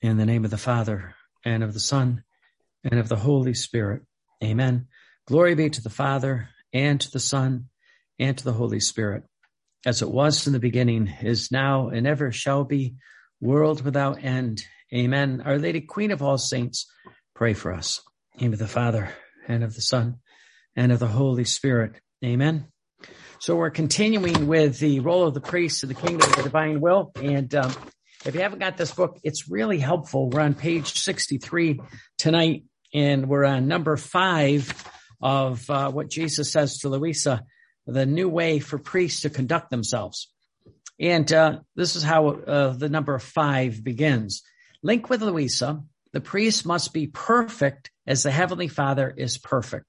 In the name of the Father, and of the Son, and of the Holy Spirit. Amen. Glory be to the Father, and to the Son, and to the Holy Spirit, as it was in the beginning, is now, and ever shall be, world without end. Amen. Our Lady, Queen of all saints, pray for us. In the name of the Father, and of the Son, and of the Holy Spirit. Amen. So we're continuing with the role of the priest in the kingdom of the divine will. And if you haven't got this book, it's really helpful. We're on page 63 tonight, and we're on number 5 of what Jesus says to Louisa, the new way for priests to conduct themselves. And this is how the number 5 begins. Link with Louisa, the priest must be perfect as the Heavenly Father is perfect.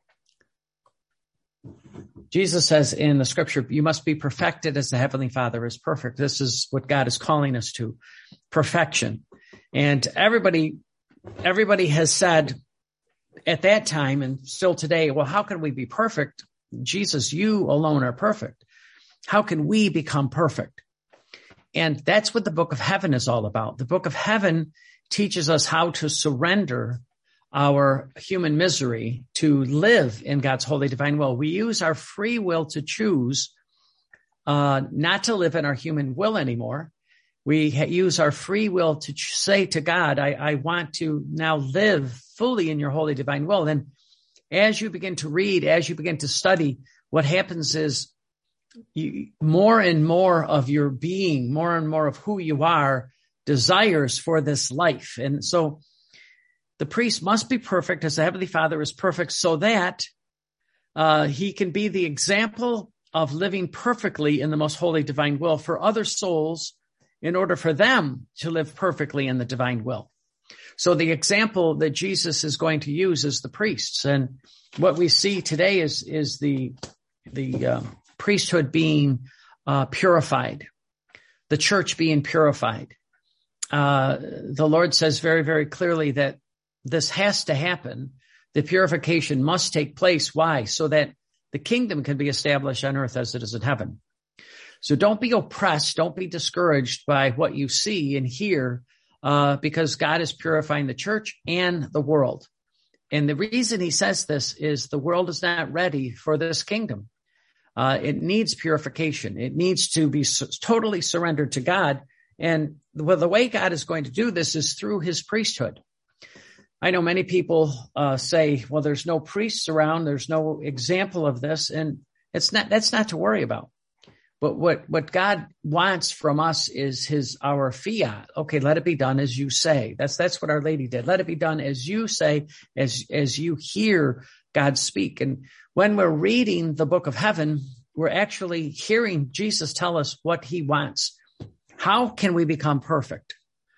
Jesus says in the scripture, you must be perfected as the Heavenly Father is perfect. This is what God is calling us to, perfection. And everybody has said at that time and still today, well, how can we be perfect? Jesus, you alone are perfect. How can we become perfect? And that's what the book of heaven is all about. The book of heaven teaches us how to surrender our human misery to live in God's holy divine will. We use our free will to choose not to live in our human will anymore. We use our free will to say to God, I want to now live fully in your holy divine will. And as you begin to read, as you begin to study, what happens is more and more of your being, more and more of who you are, desires for this life. And so the priest must be perfect as the Heavenly Father is perfect, so that he can be the example of living perfectly in the most holy divine will for other souls in order for them to live perfectly in the divine will. So the example that Jesus is going to use is the priests. And what we see today is the priesthood being purified, the church being purified. The Lord says very, very clearly that this has to happen. The purification must take place. Why? So that the kingdom can be established on earth as it is in heaven. So don't be oppressed. Don't be discouraged by what you see and hear, because God is purifying the church and the world. And the reason he says this is the world is not ready for this kingdom. It needs purification. It needs to be totally surrendered to God. And the way God is going to do this is through his priesthood. I know many people say, well, there's no priests around. There's no example of this. And that's not to worry about. But what God wants from us is our fiat. Okay, let it be done as you say. That's what Our Lady did. Let it be done as you say, as you hear God speak. And when we're reading the book of heaven, we're actually hearing Jesus tell us what he wants. How can we become perfect?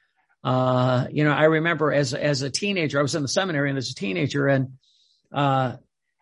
I remember as a teenager, I was in the seminary and as a teenager, and it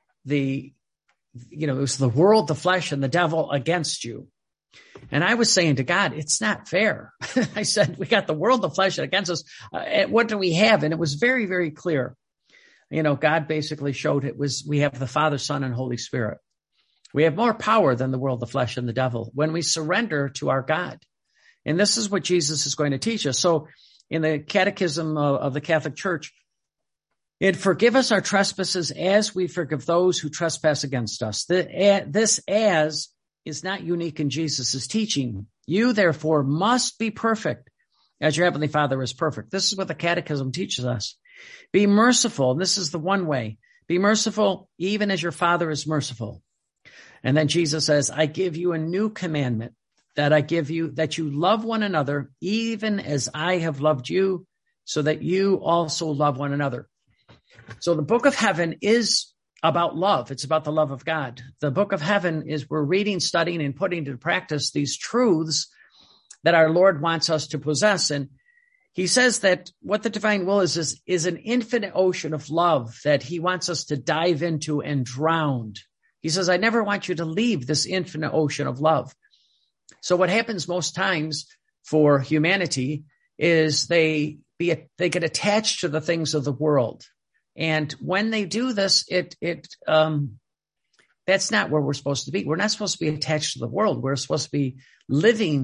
was the world, the flesh, and the devil against you. And I was saying to God, it's not fair. I said, we got the world, the flesh against us. What do we have? And it was very, very clear. God basically showed we have the Father, Son, and Holy Spirit. We have more power than the world, the flesh, and the devil when we surrender to our God. And this is what Jesus is going to teach us. So in the Catechism of the Catholic Church, it forgive us our trespasses as we forgive those who trespass against us. This as is not unique in Jesus' teaching. You, therefore, must be perfect as your Heavenly Father is perfect. This is what the Catechism teaches us. Be merciful. This is the one way. Be merciful even as your Father is merciful. And then Jesus says, I give you a new commandment, that I give you, that you love one another, even as I have loved you, so that you also love one another. So the book of heaven is about love. It's about the love of God. The book of heaven is we're reading, studying, and putting into practice these truths that our Lord wants us to possess. And he says that what the divine will is an infinite ocean of love that he wants us to dive into and drown. He says, I never want you to leave this infinite ocean of love. So what happens most times for humanity is they get attached to the things of the world. And when they do this, that's not where we're supposed to be. We're not supposed to be attached to the world. We're supposed to be living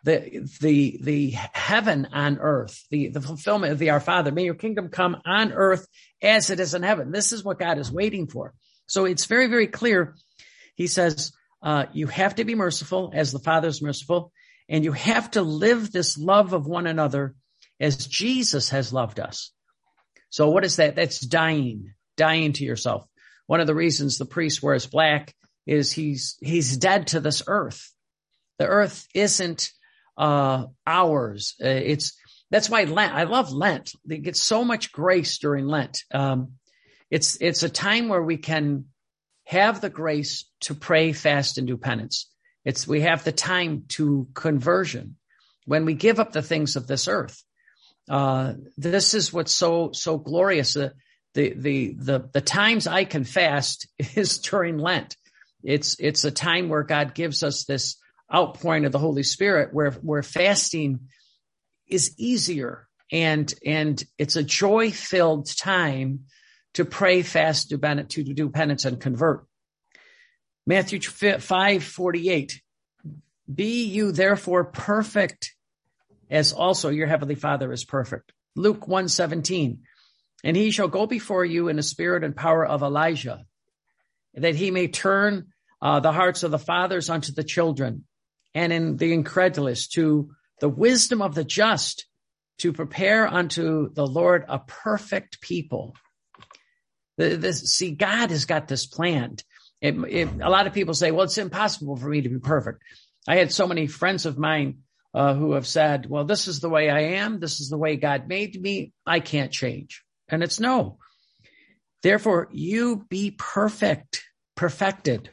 the heaven on earth, the fulfillment of the Our Father. May your kingdom come on earth as it is in heaven. This is what God is waiting for. So it's very, very clear. He says, you have to be merciful as the Father is merciful, and you have to live this love of one another as Jesus has loved us. So what is that? That's dying to yourself. One of the reasons the priest wears black is he's dead to this earth. The earth isn't ours. That's why Lent, I love Lent. They get so much grace during Lent. It's a time where we can have the grace to pray, fast, and do penance. We have the time to conversion when we give up the things of this earth. This is what's so glorious. The times I can fast is during Lent. It's a time where God gives us this outpouring of the Holy Spirit where fasting is easier and it's a joy-filled time to pray, fast, to do penance and convert. Matthew 5:48. Be you therefore perfect as also your heavenly Father is perfect. Luke 1:17. And he shall go before you in the spirit and power of Elijah, that he may turn the hearts of the fathers unto the children, and in the incredulous to the wisdom of the just, to prepare unto the Lord a perfect people. See, God has got this planned. A lot of people say, well, it's impossible for me to be perfect. I had so many friends of mine who have said, well, this is the way I am. This is the way God made me. I can't change. And it's no. Therefore, you be perfected.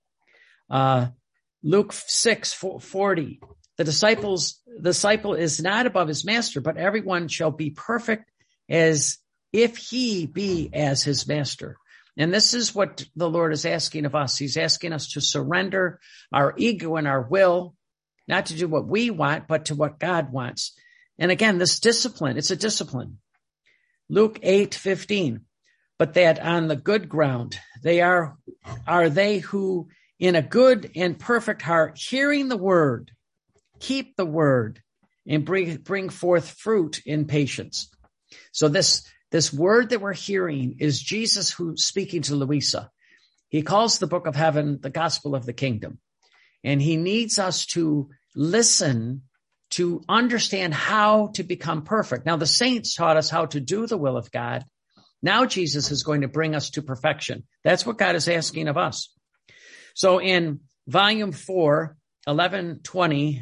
Luke 6:40. The disciple is not above his master, but everyone shall be perfect as if he be as his master. And this is what the Lord is asking of us. He's asking us to surrender our ego and our will, not to do what we want, but to what God wants. And again, this discipline, it's a discipline. Luke 8:15. But that on the good ground, they are they who in a good and perfect heart, hearing the word, keep the word, and bring forth fruit in patience. So this word that we're hearing is Jesus who's speaking to Louisa. He calls the book of heaven the gospel of the kingdom. And he needs us to listen to understand how to become perfect. Now, the saints taught us how to do the will of God. Now Jesus is going to bring us to perfection. That's what God is asking of us. So in volume 4, 1120,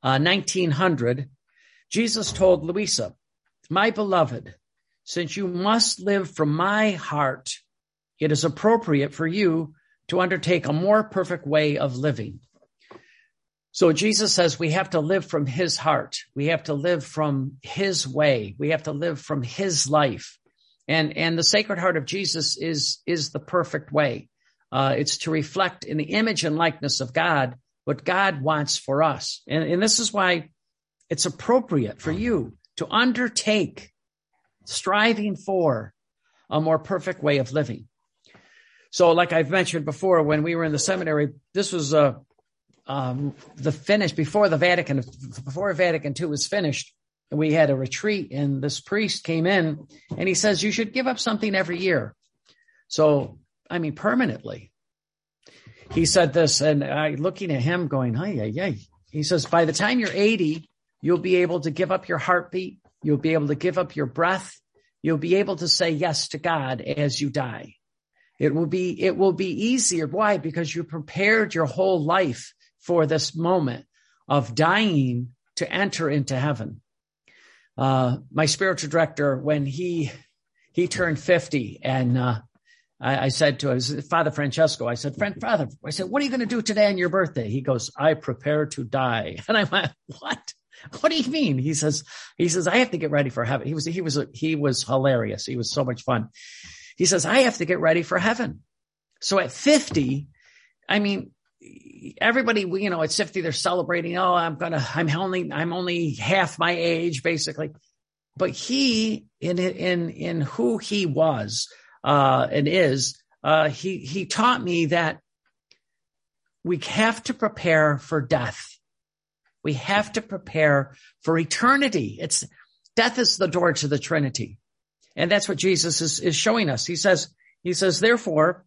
1900, Jesus told Louisa, my beloved, since you must live from my heart, it is appropriate for you to undertake a more perfect way of living. So Jesus says we have to live from his heart. We have to live from his way. We have to live from his life. And the Sacred Heart of Jesus is the perfect way. It's to reflect in the image and likeness of God what God wants for us. And this is why it's appropriate for you to undertake striving for a more perfect way of living. So like I've mentioned before, when we were in the seminary, this was the finish before Vatican II was finished. We had a retreat and this priest came in and he says, you should give up something every year. So, I mean, permanently. He said this and I looking at him going, hey. He says, by the time you're 80, you'll be able to give up your heartbeat. You'll be able to give up your breath. You'll be able to say yes to God as you die. It will be easier. Why? Because you prepared your whole life for this moment of dying to enter into heaven. My spiritual director, when he turned 50 and, I said to him, Father Francesco, I said, Father, what are you going to do today on your birthday? He goes, I prepare to die. And I went, what? What do you mean? He says, I have to get ready for heaven. He was hilarious. He was so much fun. He says, I have to get ready for heaven. So at 50, I mean, everybody, at 50, they're celebrating. Oh, I'm only half my age, basically. But he, in who he was, and is, he taught me that we have to prepare for death. We have to prepare for eternity. Death is the door to the Trinity. And that's what Jesus is showing us. He says, therefore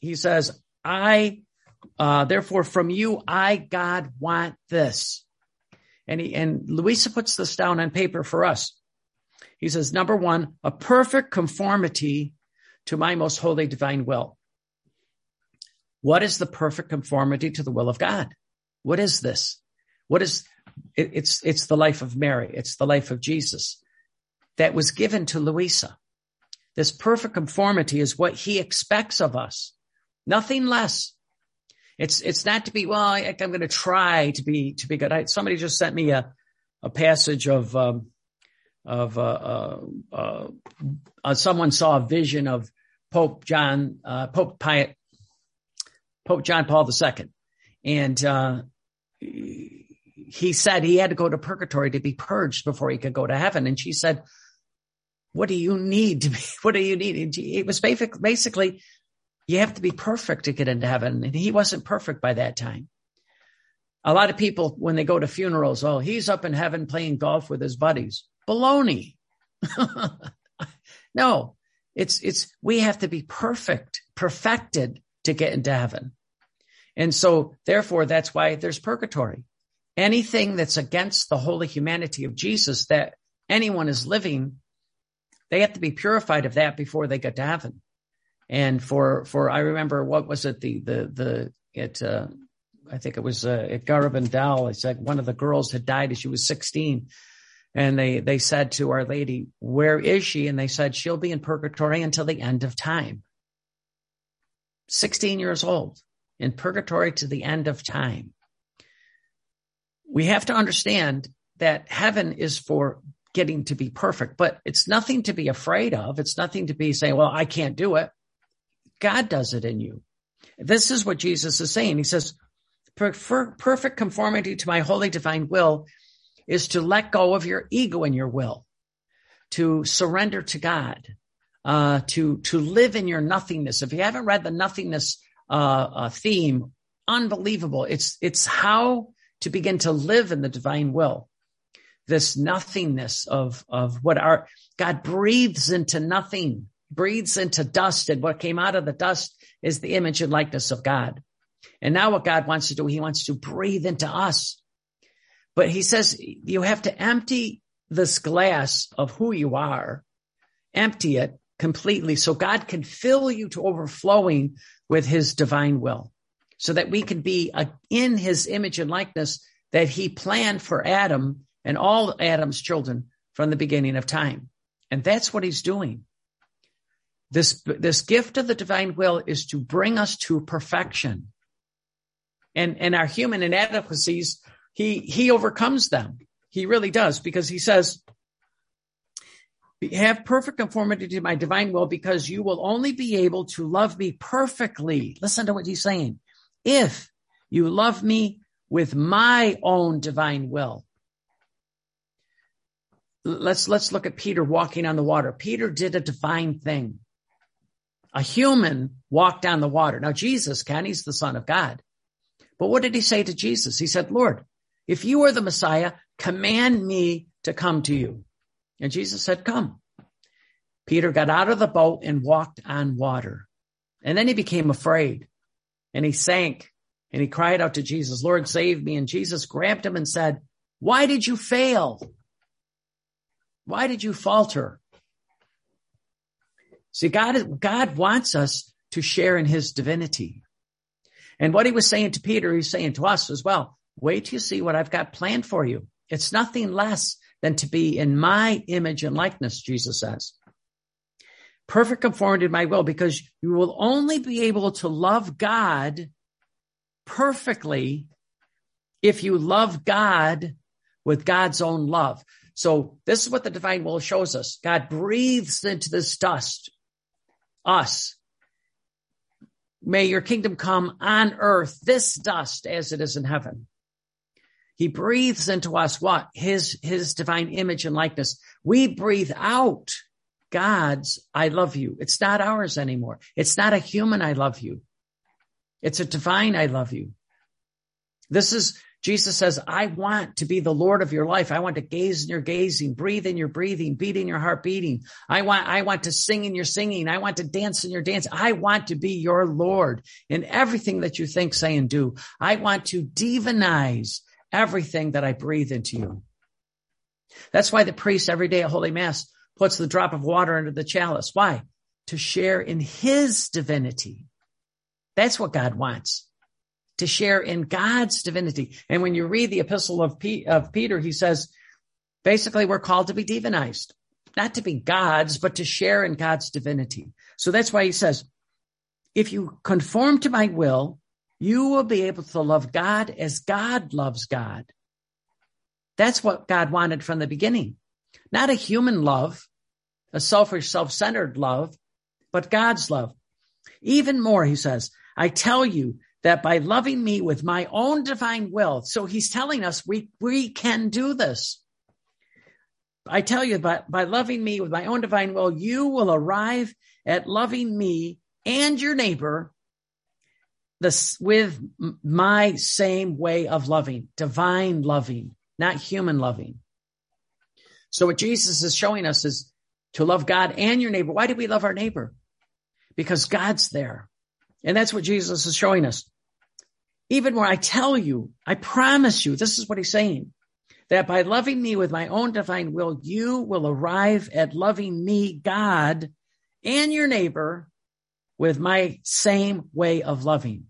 from you, I, God, want this. And Louisa puts this down on paper for us. He says, number one, a perfect conformity to my most holy divine will. What is the perfect conformity to the will of God? What is this? It's the life of Mary. It's the life of Jesus that was given to Louisa. This perfect conformity is what he expects of us. Nothing less. It's not to be, well, I'm going to try to be good. Somebody just sent me a passage of someone saw a vision of Pope John Paul II. And, he said he had to go to purgatory to be purged before he could go to heaven. And she said, what do you need to be? What do you need? And it was basically, you have to be perfect to get into heaven. And he wasn't perfect by that time. A lot of people, when they go to funerals, oh, he's up in heaven playing golf with his buddies. Baloney. No, we have to be perfected to get into heaven. And so therefore, that's why there's purgatory. Anything that's against the holy humanity of Jesus that anyone is living, they have to be purified of that before they get to heaven. And I remember, what was it? I think it was at Garabandal. It's like one of the girls had died as she was 16. And they said to Our Lady, where is she? And they said, she'll be in purgatory until the end of time. 16 years old, in purgatory to the end of time. We have to understand that heaven is for getting to be perfect, but it's nothing to be afraid of. It's nothing to be saying, well, I can't do it. God does it in you. This is what Jesus is saying. He says, perfect conformity to my holy divine will is to let go of your ego and your will, to surrender to God, to live in your nothingness. If you haven't read the nothingness theme, unbelievable. It's how to begin to live in the divine will. This nothingness of what God breathes into nothing, breathes into dust, and what came out of the dust is the image and likeness of God. And now what God wants to do, he wants to breathe into us. But he says you have to empty this glass of who you are, empty it completely so God can fill you to overflowing with his divine will, so that we can be in his image and likeness that he planned for Adam and all Adam's children from the beginning of time. And that's what he's doing. This gift of the divine will is to bring us to perfection. And our human inadequacies, he overcomes them. He really does, because he says, have perfect conformity to my divine will, because you will only be able to love me perfectly. Listen to what he's saying. If you love me with my own divine will. Let's look at Peter walking on the water. Peter did a divine thing. A human walked on the water. Now Jesus can, he's the Son of God. But what did he say to Jesus? He said, Lord, if you are the Messiah, command me to come to you. And Jesus said, come. Peter got out of the boat and walked on water. And then he became afraid and he sank and he cried out to Jesus, Lord, save me. And Jesus grabbed him and said, why did you fail? Why did you falter? See, God wants us to share in his divinity. And what he was saying to Peter, he's saying to us as well. Wait till you see what I've got planned for you. It's nothing less than to be in my image and likeness, Jesus says. Perfect conformity to my will, because you will only be able to love God perfectly if you love God with God's own love. So this is what the divine will shows us. God breathes into this dust, us. May your kingdom come on earth, this dust, as it is in heaven. He breathes into us what? His divine image and likeness. We breathe out God's I love you. It's not ours anymore. It's not a human I love you. It's a divine I love you. This is Jesus says, I want to be the Lord of your life. I want to gaze in your gazing, breathe in your breathing, beat in your heart beating. I want to sing in your singing. I want to dance in your dance. I want to be your Lord in everything that you think, say, and do. I want to divinize everything that I breathe into you. That's why the priest every day at Holy Mass puts the drop of water into the chalice. Why? To share in his divinity. That's what God wants. To share in God's divinity. And when you read the epistle of Peter, he says, basically, we're called to be divinized, not to be gods, but to share in God's divinity. So that's why he says, if you conform to my will, you will be able to love God as God loves God. That's what God wanted from the beginning. Not a human love, a selfish, self-centered love, but God's love. Even more, he says, I tell you that by loving me with my own divine will, so he's telling us we can do this. I tell you, by loving me with my own divine will, you will arrive at loving me and your neighbor with my same way of loving, divine loving, not human loving. So what Jesus is showing us is to love God and your neighbor. Why do we love our neighbor? Because God's there. And that's what Jesus is showing us. Even where I tell you, I promise you, this is what he's saying, that by loving me with my own divine will, you will arrive at loving me, God, and your neighbor with my same way of loving.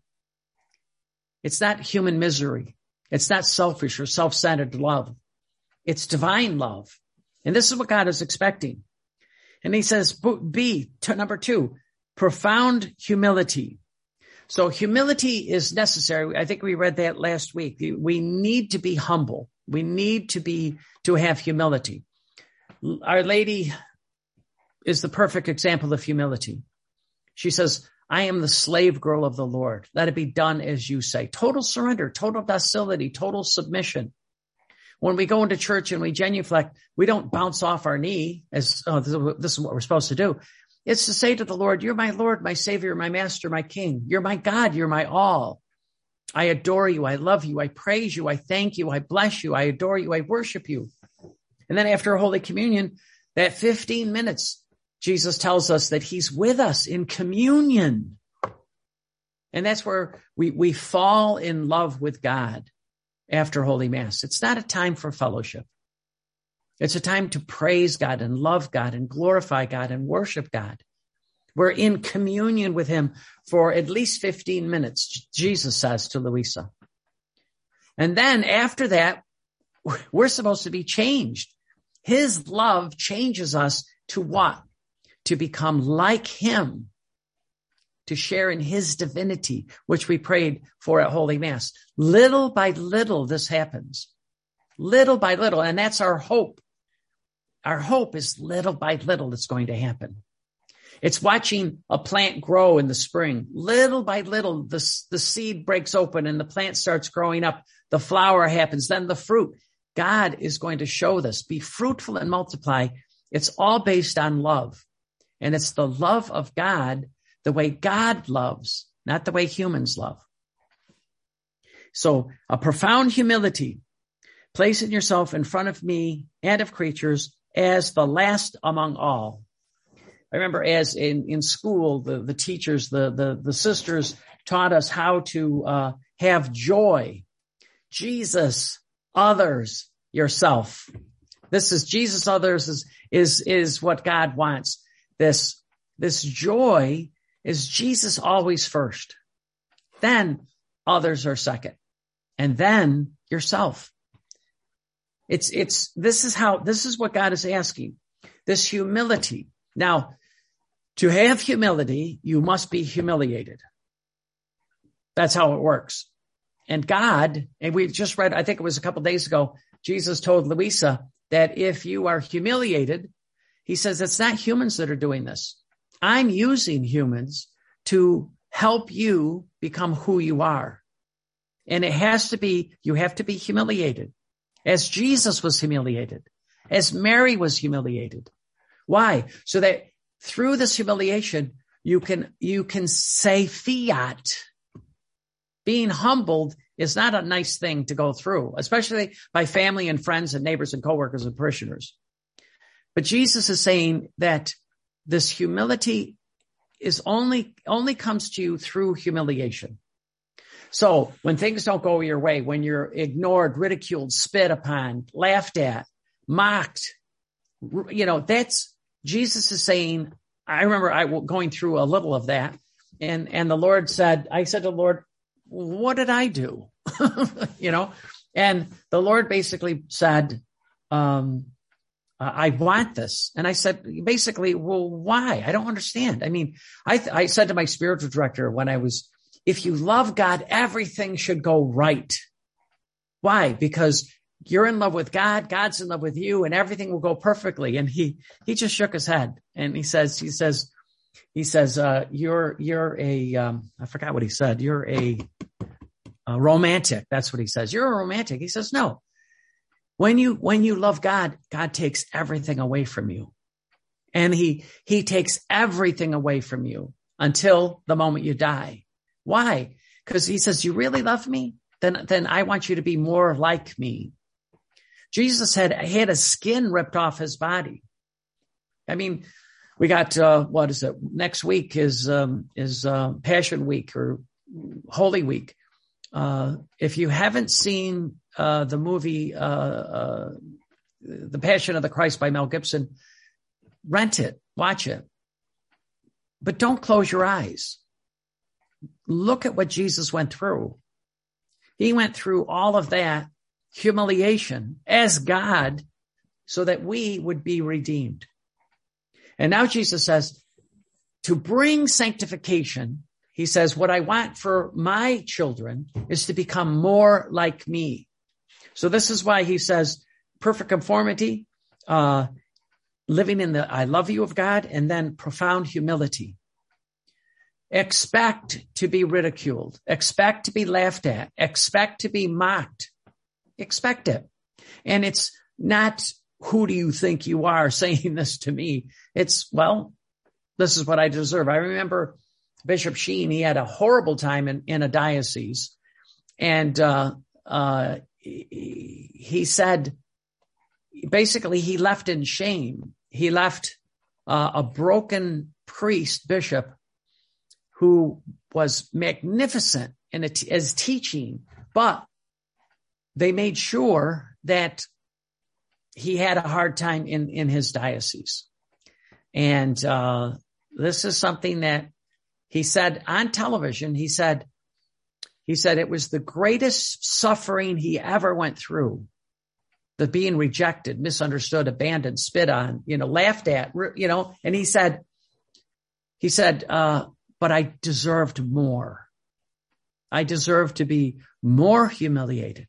It's not human misery. It's not selfish or self-centered love. It's divine love. And this is what God is expecting. And he says, number 2, profound humility. So humility is necessary. I think we read that last week. We need to be humble. We need to have humility. Our Lady is the perfect example of humility. She says, I am the slave girl of the Lord. Let it be done as you say. Total surrender, total docility, total submission. When we go into church and we genuflect, we don't bounce off our knee as, this is what we're supposed to do. It's to say to the Lord, you're my Lord, my Savior, my Master, my King. You're my God. You're my all. I adore you. I love you. I praise you. I thank you. I bless you. I adore you. I worship you. And then after Holy Communion, that 15 minutes, Jesus tells us that he's with us in communion. And that's where we fall in love with God after Holy Mass. It's not a time for fellowship. It's a time to praise God and love God and glorify God and worship God. We're in communion with him for at least 15 minutes, Jesus says to Louisa. And then after that, we're supposed to be changed. His love changes us to what? To become like him, to share in his divinity, which we prayed for at Holy Mass. Little by little, this happens. Little by little. And that's our hope. Our hope is little by little it's going to happen. It's watching a plant grow in the spring. Little by little, the seed breaks open and the plant starts growing up. The flower happens, then the fruit. God is going to show this. Be fruitful and multiply. It's all based on love. And it's the love of God, the way God loves, not the way humans love. So a profound humility, placing yourself in front of me and of creatures as the last among all. I remember as in school, the teachers, the sisters taught us how to have joy. Jesus, others, yourself. This is Jesus, others is what God wants. This joy is Jesus always first. Then others are second. And then yourself. This is what God is asking. This humility. Now, to have humility, you must be humiliated. That's how it works. And God, and we just read, I think it was a couple of days ago, Jesus told Louisa that if you are humiliated, he says, it's not humans that are doing this. I'm using humans to help you become who you are. And you have to be humiliated. As Jesus was humiliated, as Mary was humiliated. Why? So that through this humiliation, you can say fiat. Being humbled is not a nice thing to go through, especially by family and friends and neighbors and coworkers and parishioners. But Jesus is saying that this humility is only comes to you through humiliation. So when things don't go your way, when you're ignored, ridiculed, spit upon, laughed at, mocked, that's Jesus is saying, I remember going through a little of that. And the Lord said, I said to the Lord, what did I do? And the Lord basically said, I want this. And I said, basically, well, why? I don't understand. I mean, I said to my spiritual director if you love God, everything should go right. Why? Because you're in love with God, God's in love with you, and everything will go perfectly. And he just shook his head and he says, you're I forgot what he said. You're a romantic. That's what he says. You're a romantic. He says, no. When you love God, God takes everything away from you. And he takes everything away from you until the moment you die. Why? Because he says, you really love me? Then I want you to be more like me. Jesus had his skin ripped off his body. I mean, we got, next week is Passion Week or Holy Week. If you haven't seen the movie The Passion of the Christ by Mel Gibson, rent it, watch it. But don't close your eyes. Look at what Jesus went through. He went through all of that humiliation as God so that we would be redeemed. And now Jesus says, to bring sanctification, he says, what I want for my children is to become more like me. So this is why he says perfect conformity, living in the I love you of God, and then profound humility. Expect to be ridiculed. Expect to be laughed at. Expect to be mocked. Expect it. And it's not, who do you think you are saying this to me? It's, well, this is what I deserve. I remember Bishop Sheen, he had a horrible time in a diocese. And he said, basically, he left in shame. He left a broken priest, bishop, who was magnificent in his teaching, but they made sure that he had a hard time in his diocese. And this is something that he said on television. He said it was the greatest suffering he ever went through, the being rejected, misunderstood, abandoned, spit on, laughed at, and he said, but I deserved more. I deserve to be more humiliated.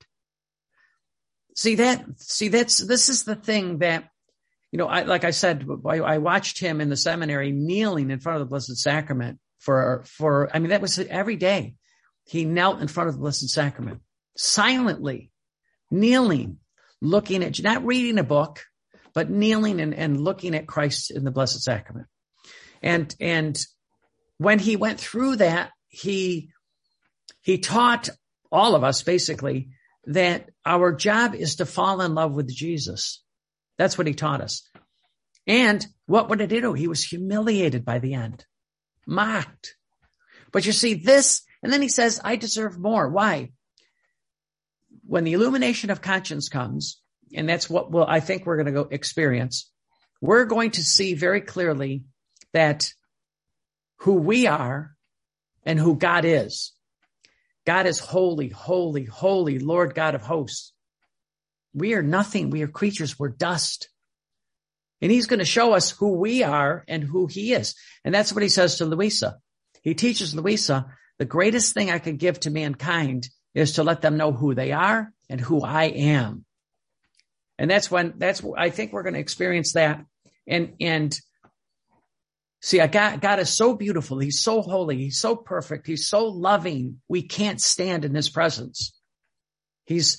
This is the thing that, like I said, I watched him in the seminary kneeling in front of the Blessed Sacrament that was every day. He knelt in front of the Blessed Sacrament, silently kneeling, looking at, not reading a book, but kneeling and looking at Christ in the Blessed Sacrament. And when he went through that, he taught all of us basically that our job is to fall in love with Jesus. That's what he taught us. And what did he do? He was humiliated by the end, mocked. But you see this, and then he says, I deserve more. Why? When the illumination of conscience comes, and that's what I think we're going to go experience, we're going to see very clearly that who we are and who God is. God is holy, holy, holy, Lord God of hosts. We are nothing. We are creatures. We're dust. And he's going to show us who we are and who he is. And that's what he says to Louisa. He teaches Louisa, the greatest thing I could give to mankind is to let them know who they are and who I am. And I think we're going to experience that. And see, God is so beautiful. He's so holy. He's so perfect. He's so loving. We can't stand in his presence. It's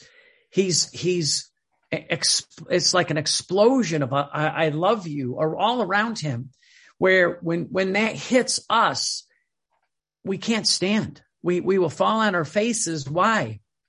like an explosion of I love you or all around him, where when that hits us, we can't stand. We will fall on our faces. Why?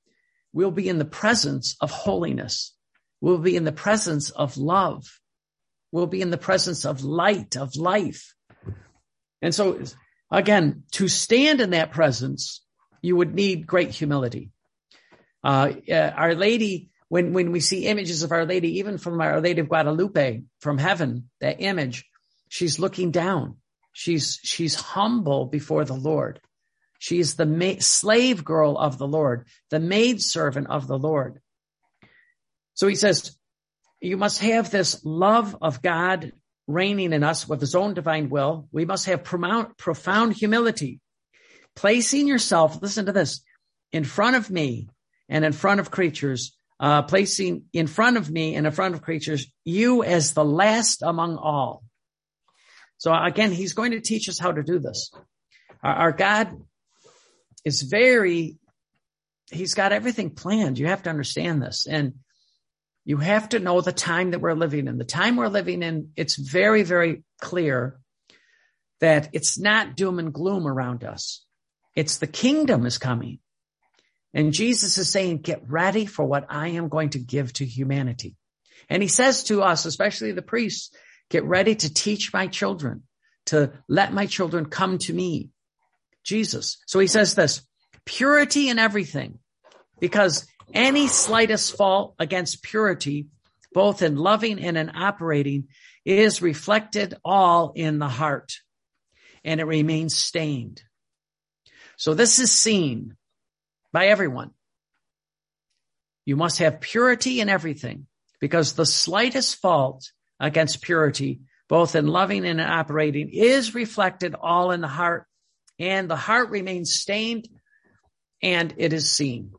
we'll be in the presence of holiness. We'll be in the presence of love. We'll be in the presence of light, of life. And so, again, to stand in that presence, you would need great humility. Our Lady, when we see images of Our Lady, even from Our Lady of Guadalupe, from heaven, that image, she's looking down. She's humble before the Lord. She is the slave girl of the Lord, the maidservant of the Lord. So he says, you must have this love of God reigning in us with his own divine will. We must have profound humility, placing yourself, listen to this, in front of me and in front of creatures, placing in front of me and in front of creatures, you as the last among all. So again, he's going to teach us how to do this. Our God is he's got everything planned. You have to understand this. And you have to know the time that we're living in. The time we're living in, it's very, very clear that it's not doom and gloom around us. It's the kingdom is coming. And Jesus is saying, get ready for what I am going to give to humanity. And he says to us, especially the priests, get ready to teach my children, to let my children come to me. Jesus. So he says this, purity in everything, because any slightest fault against purity, both in loving and in operating, is reflected all in the heart, and it remains stained. So this is seen by everyone. You must have purity in everything, because the slightest fault against purity, both in loving and in operating, is reflected all in the heart, and the heart remains stained, and it is seen.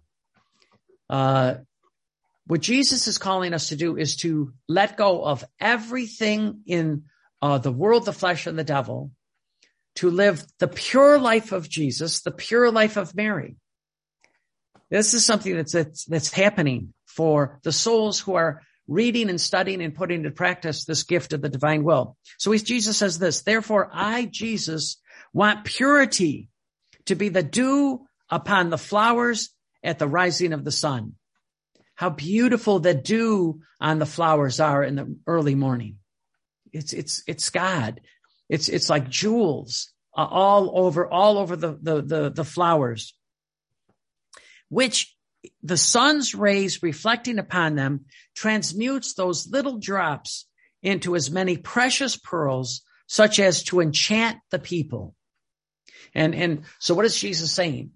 What Jesus is calling us to do is to let go of everything in the world, the flesh, and the devil, to live the pure life of Jesus, the pure life of Mary. This is something that's happening for the souls who are reading and studying and putting into practice this gift of the divine will. So Jesus says this, therefore I, Jesus, want purity to be the dew upon the flowers at the rising of the sun. How beautiful the dew on the flowers are in the early morning. It's God. It's like jewels all over the flowers, which the sun's rays reflecting upon them transmutes those little drops into as many precious pearls, such as to enchant the people. And so what is Jesus saying?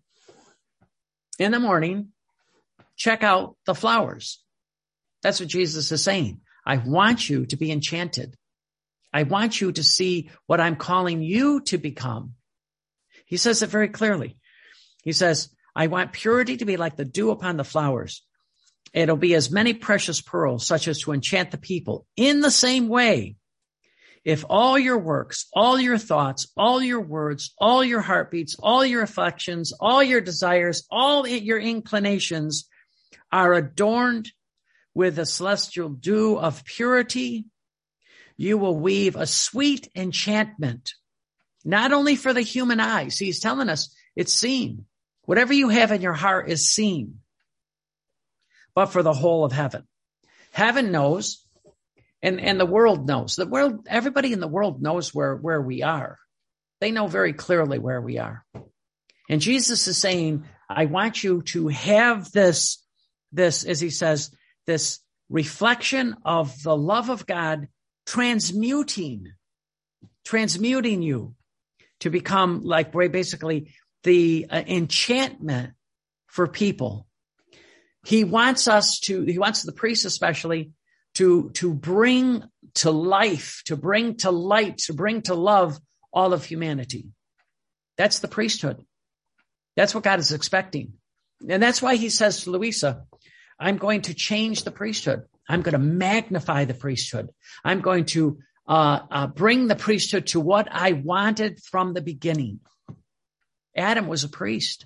In the morning, check out the flowers. That's what Jesus is saying. I want you to be enchanted. I want you to see what I'm calling you to become. He says it very clearly. He says, I want purity to be like the dew upon the flowers. It'll be as many precious pearls, such as to enchant the people. In the same way, if all your works, all your thoughts, all your words, all your heartbeats, all your affections, all your desires, all your inclinations are adorned with the celestial dew of purity, you will weave a sweet enchantment, not only for the human eye. See, he's telling us it's seen. Whatever you have in your heart is seen, but for the whole of heaven. Heaven knows. And the world knows. The world, everybody in the world knows where we are. They know very clearly where we are. And Jesus is saying, I want you to have this, as he says, this reflection of the love of God transmuting you to become like basically the enchantment for people. He wants the priests especially to bring to life, to bring to light, to bring to love all of humanity. That's the priesthood. That's what God is expecting. And that's why he says to Louisa, I'm going to change the priesthood. I'm going to magnify the priesthood. I'm going to bring the priesthood to what I wanted from the beginning. Adam was a priest.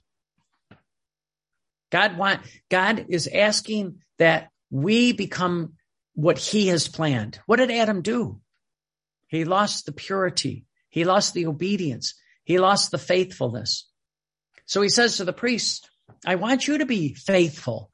God is asking that we become what he has planned. What did Adam do? He lost the purity. He lost the obedience. He lost the faithfulness. So he says to the priests, I want you to be faithful.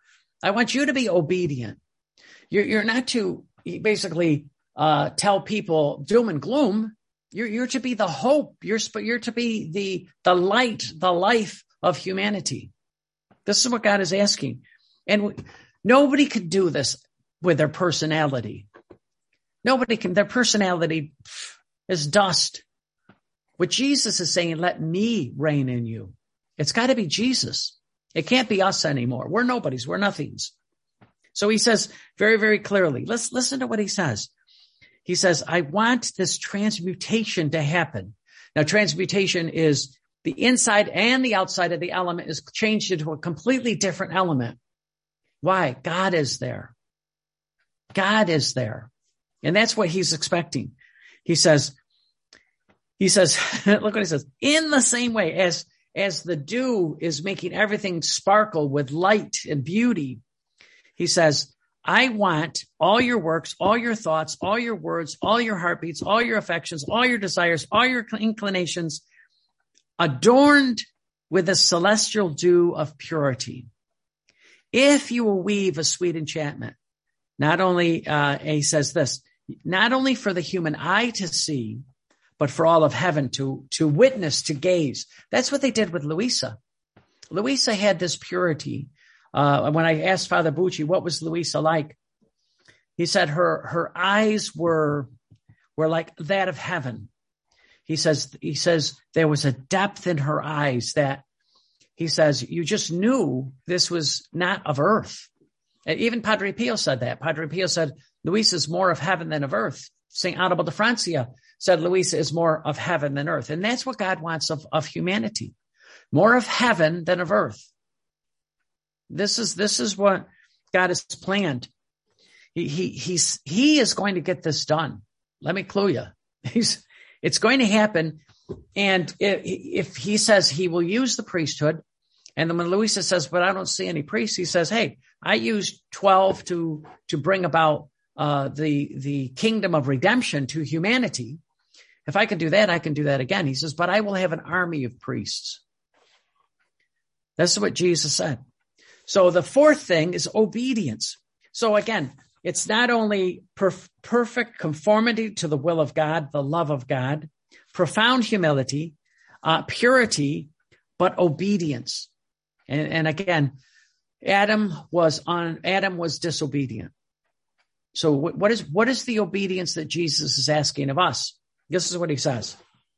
I want you to be obedient. You're not to basically tell people doom and gloom. You're to be the hope. You're to be the light, the life of humanity. This is what God is asking. And nobody could do this with their personality. Nobody can. Their personality is dust. What Jesus is saying, let me reign in you. It's got to be Jesus. It can't be us anymore. We're nobodies. We're nothings. So he says very, very clearly, let's listen to what he says. He says, I want this transmutation to happen. Now, transmutation is the inside and the outside of the element is changed into a completely different element. Why? God is there. God is there. And that's what he's expecting. He says, look what he says, in the same way as the dew is making everything sparkle with light and beauty, he says, I want all your works, all your thoughts, all your words, all your heartbeats, all your affections, all your desires, all your inclinations adorned with the celestial dew of purity. If you will weave a sweet enchantment, not only, he says this, not only for the human eye to see, but for all of heaven to witness, to gaze. That's what they did with Louisa. Louisa had this purity. When I asked Father Bucci, what was Louisa like? He said her eyes were like that of heaven. He says there was a depth in her eyes that he says you just knew this was not of earth. And even Padre Pio said that. Padre Pio said Louisa is more of heaven than of earth. St. Annibal de Francia said Louisa is more of heaven than earth. And that's what God wants of humanity. More of heaven than of earth. This is what God has planned. He is going to get this done. Let me clue you. It's going to happen. And if he says he will use the priesthood, and then when Louisa says, but I don't see any priests, he says, hey, I used 12 to bring about the kingdom of redemption to humanity. If I can do that, I can do that again. He says, but I will have an army of priests. That's what Jesus said. So the fourth thing is obedience. So again, it's not only perfect conformity to the will of God, the love of God, profound humility, purity, but obedience. And again, Adam was disobedient. So what is the obedience that Jesus is asking of us? This is what he says.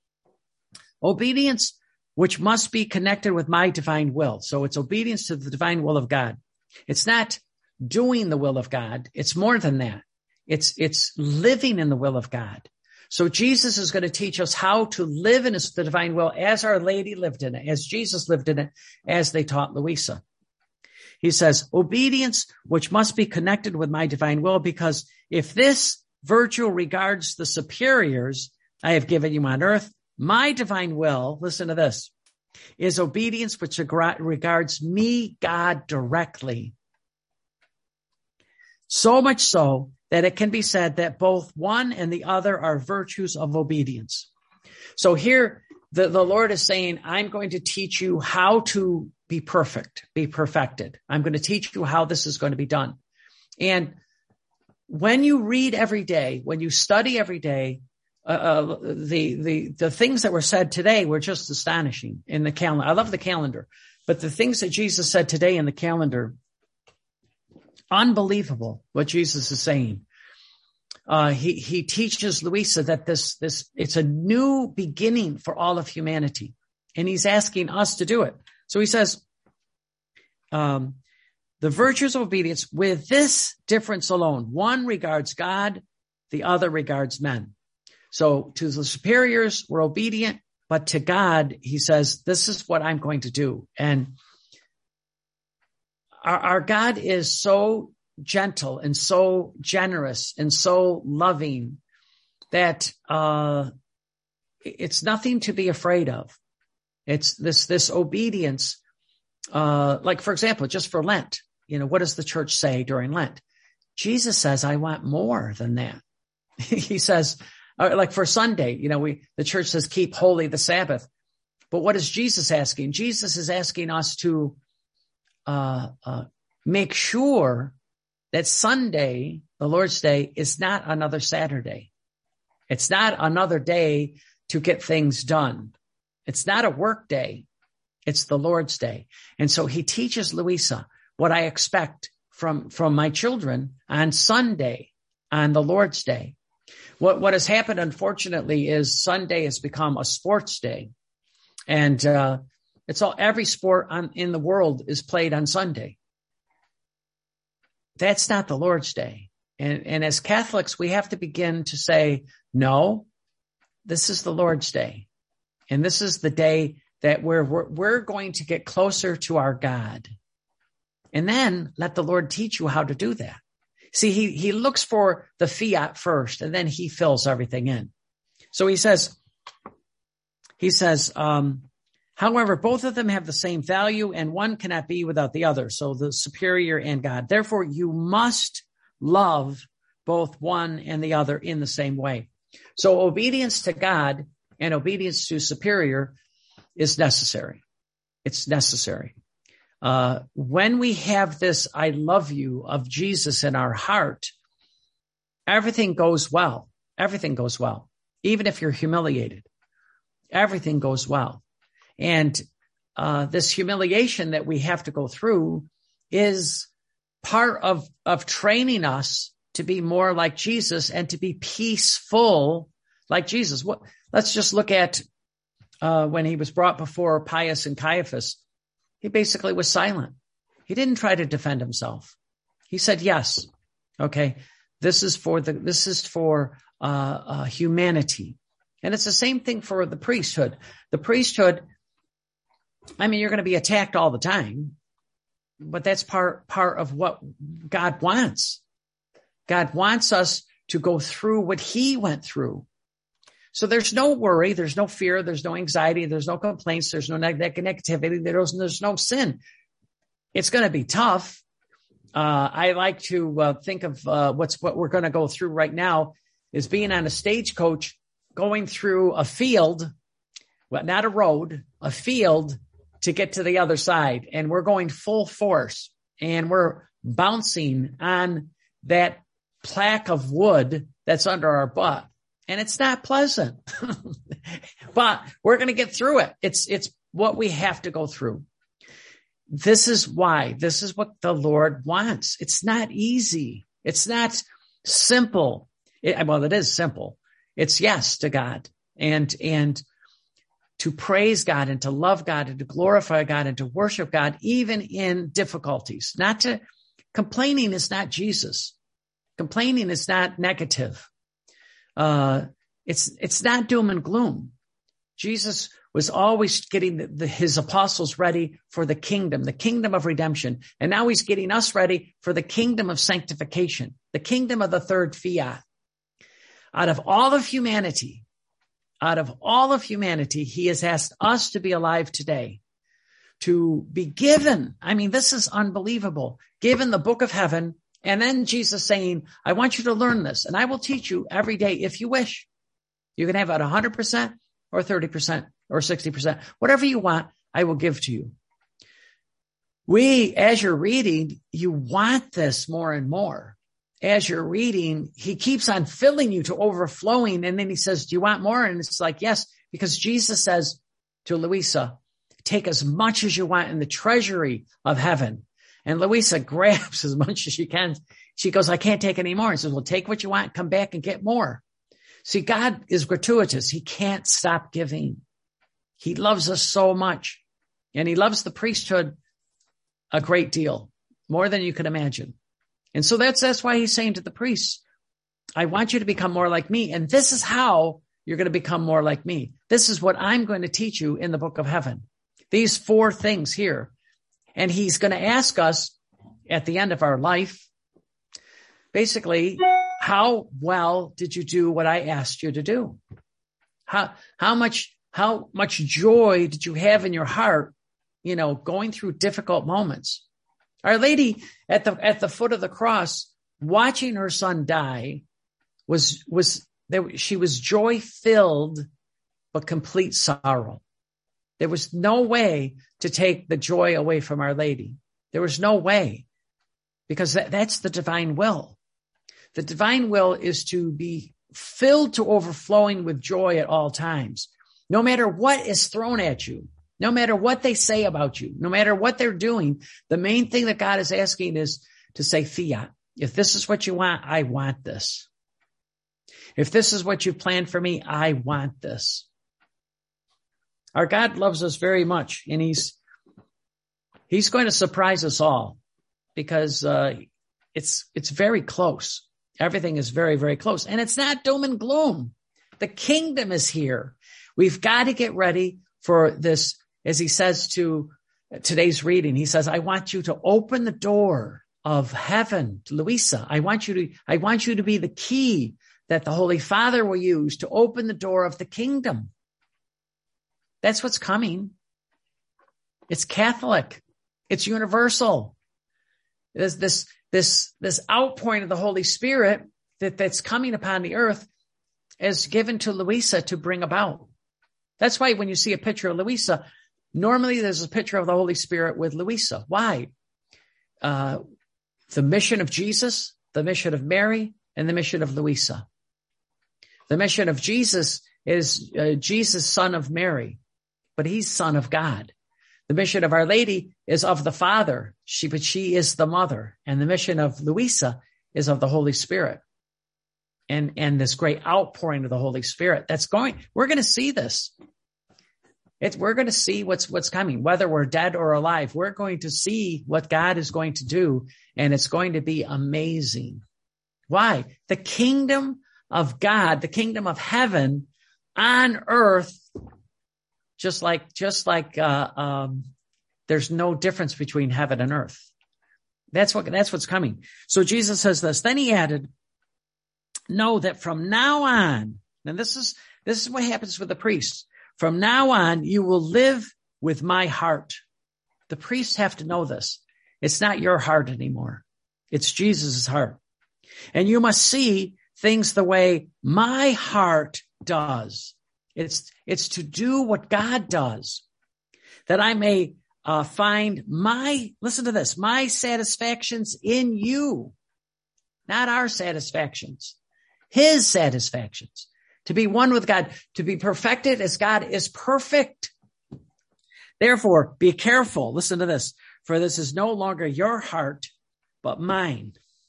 Obedience, which must be connected with my divine will. So it's obedience to the divine will of God. It's not doing the will of God. It's more than that. It's living in the will of God. So Jesus is going to teach us how to live in the divine will as Our Lady lived in it, as Jesus lived in it, as they taught Louisa. He says, obedience, which must be connected with my divine will, because if this virtue regards the superiors I have given you on earth, my divine will, listen to this, is obedience which regards me, God, directly. So much so that it can be said that both one and the other are virtues of obedience. So here the Lord is saying, I'm going to teach you how to be perfect, be perfected. I'm going to teach you how this is going to be done. And when you read every day, when you study every day, the things that were said today were just astonishing in the calendar. I love the calendar, but the things that Jesus said today in the calendar, unbelievable what Jesus is saying. He teaches Louisa that this it's a new beginning for all of humanity, and he's asking us to do it. So he says, the virtues of obedience with this difference alone. One regards God, the other regards men. So to the superiors, we're obedient, but to God, he says, this is what I'm going to do. And our God is so gentle and so generous and so loving that it's nothing to be afraid of. It's this obedience. Like, for example, just for Lent, what does the church say during Lent? Jesus says, I want more than that. He says, like for Sunday, the church says, keep holy the Sabbath. But what is Jesus asking? Jesus is asking us to make sure that Sunday, the Lord's Day, is not another Saturday. It's not another day to get things done. It's not a work day. It's the Lord's Day. And so he teaches Louisa what I expect from my children on Sunday, on the Lord's Day. What has happened, unfortunately, is Sunday has become a sports day. And every sport in the world is played on Sunday. That's not the Lord's Day. And as Catholics, we have to begin to say, no, this is the Lord's Day. And this is the day that we're going to get closer to our God. And then let the Lord teach you how to do that. See, he looks for the fiat first, and then he fills everything in. So he says, however, both of them have the same value, and one cannot be without the other. So the superior and God. Therefore, you must love both one and the other in the same way. So obedience to God and obedience to superior is necessary. It's necessary. When we have this I love you of Jesus in our heart, everything goes well. Everything goes well. Even if you're humiliated, everything goes well. And this humiliation that we have to go through is part of training us to be more like Jesus and to be peaceful like Jesus. Let's just look at when he was brought before Pius and Caiaphas. He basically was silent. He didn't try to defend himself. He said, yes, okay, this is for humanity. And it's the same thing for the priesthood. The priesthood, I mean, you're going to be attacked all the time, but that's part of what God wants. God wants us to go through what he went through. So there's no worry, there's no fear, there's no anxiety, there's no complaints, there's no negativity, there's no sin. It's going to be tough. I like to think of what we're going to go through right now is being on a stagecoach going through a field, well, not a road, a field to get to the other side. And we're going full force and we're bouncing on that plaque of wood that's under our butt. And it's not pleasant, but we're going to get through it. It's what we have to go through. This is why. This is what the Lord wants. It's not easy. It's not simple. Well, it is simple. It's yes to God and to praise God and to love God and to glorify God and to worship God, even in difficulties. Complaining is not Jesus. Complaining is not negative. It's not doom and gloom. Jesus was always getting his apostles ready for the kingdom of redemption. And now he's getting us ready for the kingdom of sanctification, the kingdom of the third fiat. Out of all of humanity, he has asked us to be alive today, to be given. I mean, this is unbelievable. Given the book of heaven. And then Jesus saying, I want you to learn this and I will teach you every day if you wish. You can have it 100% or 30% or 60%, whatever you want, I will give to you. As you're reading, you want this more and more. As you're reading, he keeps on filling you to overflowing. And then he says, do you want more? And it's like, yes, because Jesus says to Louisa, take as much as you want in the treasury of heaven. And Louisa grabs as much as she can. She goes, I can't take any more. He says, well, take what you want, come back and get more. See, God is gratuitous. He can't stop giving. He loves us so much. And he loves the priesthood a great deal, more than you can imagine. And so that's why he's saying to the priests, I want you to become more like me. And this is how you're going to become more like me. This is what I'm going to teach you in the book of heaven. These 4 things here. And he's going to ask us at the end of our life, basically, how well did you do what I asked you to do? How much joy did you have in your heart, going through difficult moments? Our Lady at the foot of the cross, watching her son die, she was joy filled, but complete sorrow. There was no way to take the joy away from Our Lady. There was no way. because that's the divine will. The divine will is to be filled to overflowing with joy at all times. No matter what is thrown at you, no matter what they say about you, no matter what they're doing, the main thing that God is asking is to say, fiat. If this is what you want, I want this. If this is what you've planned for me, I want this. Our God loves us very much, and He's going to surprise us all, because it's very close. Everything is very, very close. And it's not doom and gloom. The kingdom is here. We've got to get ready for this. As he says to today's reading, he says, I want you to open the door of heaven to Louisa. I want you to be the key that the Holy Father will use to open the door of the kingdom. That's what's coming. It's Catholic. It's universal. There's this outpouring of the Holy Spirit that's coming upon the earth is given to Louisa to bring about. That's why when you see a picture of Louisa, normally there's a picture of the Holy Spirit with Louisa. Why? The mission of Jesus, the mission of Mary, and the mission of Louisa. The mission of Jesus is Jesus, son of Mary, but he's son of God. The mission of Our Lady is of the Father, but she is the mother. And the mission of Louisa is of the Holy Spirit. And this great outpouring of the Holy Spirit we're going to see this. We're going to see what's coming, whether we're dead or alive. We're going to see what God is going to do, and it's going to be amazing. Why? The kingdom of God, the kingdom of heaven on earth, just like there's no difference between heaven and earth. That's what's coming. So Jesus says this. Then he added, know that from now on, and this is what happens with the priests. From now on, you will live with my heart. The priests have to know this. It's not your heart anymore. It's Jesus' heart. And you must see things the way my heart does. It's to do what God does, that I may find listen to this, my satisfactions in you, not our satisfactions, his satisfactions, to be one with God, to be perfected as God is perfect. Therefore, be careful. Listen to this, for this is no longer your heart, but mine.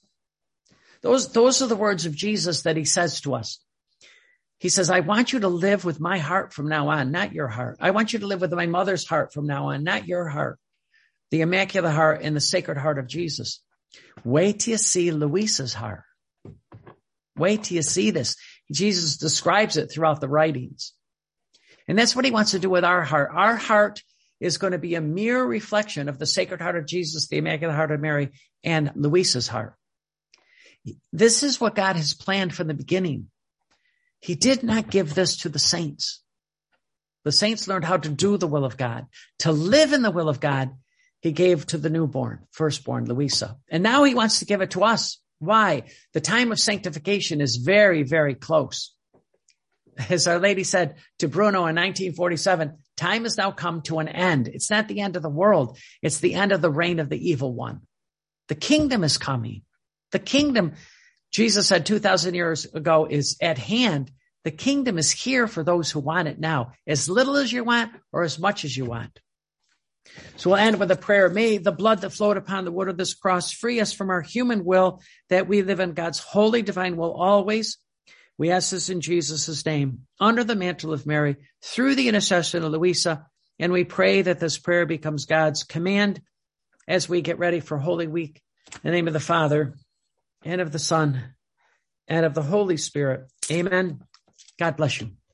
Those are the words of Jesus that he says to us. He says, I want you to live with my heart from now on, not your heart. I want you to live with my mother's heart from now on, not your heart. The Immaculate Heart and the Sacred Heart of Jesus. Wait till you see Louisa's heart. Wait till you see this. Jesus describes it throughout the writings. And that's what he wants to do with our heart. Our heart is going to be a mere reflection of the Sacred Heart of Jesus, the Immaculate Heart of Mary, and Louisa's heart. This is what God has planned from the beginning. He did not give this to the saints. The saints learned how to do the will of God. To live in the will of God, he gave to the newborn, firstborn, Louisa. And now he wants to give it to us. Why? The time of sanctification is very, very close. As Our Lady said to Bruno in 1947, time has now come to an end. It's not the end of the world. It's the end of the reign of the evil one. The kingdom is coming. The kingdom, Jesus said 2,000 years ago, is at hand. The kingdom is here for those who want it now, as little as you want or as much as you want. So we'll end with a prayer. May the blood that flowed upon the wood of this cross free us from our human will, that we live in God's holy divine will always. We ask this in Jesus' name, under the mantle of Mary, through the intercession of Louisa, and we pray that this prayer becomes God's command as we get ready for Holy Week. In the name of the Father, and of the Son, and of the Holy Spirit. Amen. God bless you.